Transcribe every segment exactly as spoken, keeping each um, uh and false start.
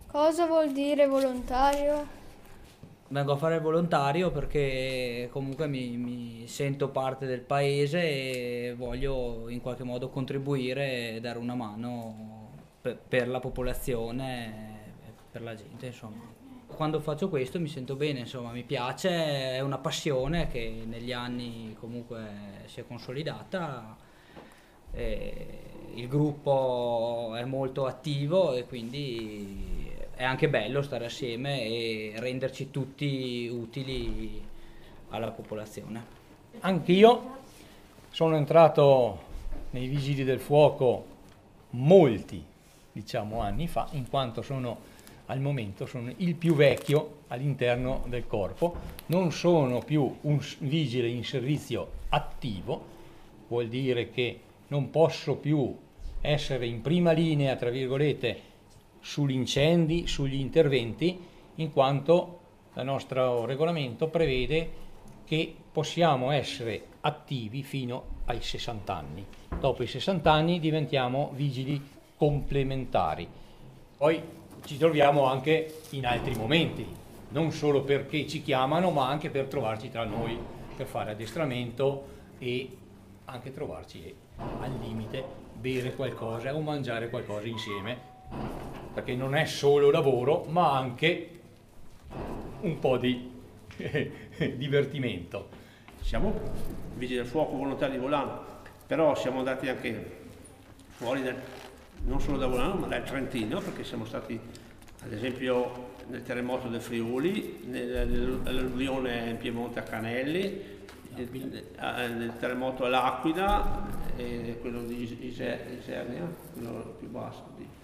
Cosa vuol dire volontario? Vengo a fare il volontario perché comunque mi, mi sento parte del paese e voglio in qualche modo contribuire e dare una mano per, per la popolazione, e per la gente, insomma. Quando faccio questo mi sento bene, insomma, mi piace, è una passione che negli anni comunque si è consolidata. E il gruppo è molto attivo e quindi è anche bello stare assieme e renderci tutti utili alla popolazione. Anch'io sono entrato nei Vigili del Fuoco molti, diciamo, anni fa, in quanto sono al momento sono il più vecchio all'interno del corpo, non sono più un vigile in servizio attivo, vuol dire che non posso più essere in prima linea, tra virgolette, sugli incendi, sugli interventi, in quanto il nostro regolamento prevede che possiamo essere attivi fino ai sessanta anni. Dopo i sessanta anni diventiamo vigili complementari. Poi ci troviamo anche in altri momenti, non solo perché ci chiamano, ma anche per trovarci tra noi, per fare addestramento e anche trovarci al limite, bere qualcosa o mangiare qualcosa insieme, perché non è solo lavoro, ma anche un po' di divertimento. Siamo vigili del fuoco volontari di Volano, però siamo andati anche fuori, del, non solo da Volano, ma dal Trentino, perché siamo stati ad esempio nel terremoto del Friuli, nell'alluvione in Piemonte a Canelli, nel terremoto all'Aquila, e quello di Isernia, quello più basso,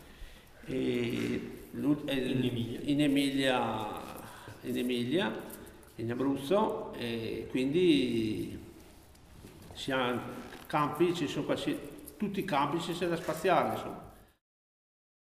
e in Emilia, in Emilia, in, Emilia, in Abruzzo, e quindi siamo campi, ci sono quasi tutti i campi, ci c'è da spaziare, insomma.